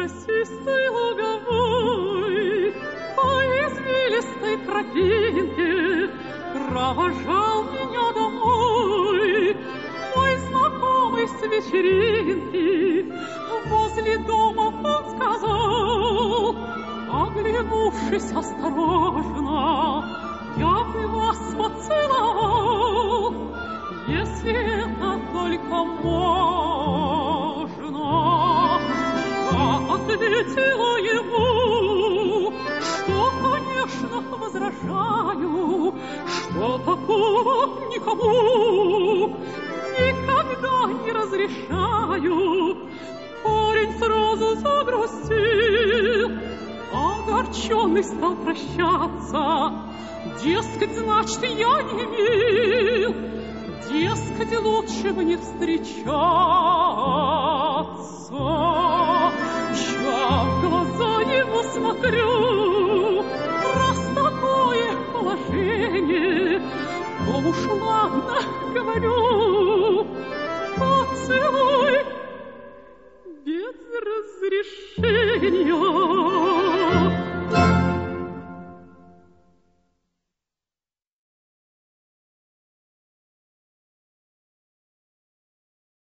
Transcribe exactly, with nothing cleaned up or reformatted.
росистой луговой, по извилистой тропинке провожал меня домой мой знакомый с вечеринки. Возле дома он сказал, оглянувшись осторожно: я бы вас поцеловал, если это только можно. Я ответила ему, что, конечно, возражаю, что такого никому никогда не разрешаю. Парень сразу загрустил, огорченный стал прощаться. Дескать, значит, я не мил, дескать, лучше бы не встречаться. Я в глаза ему смотрю, раз такое положение, то уж ладно, говорю, поцелуй без разрешения.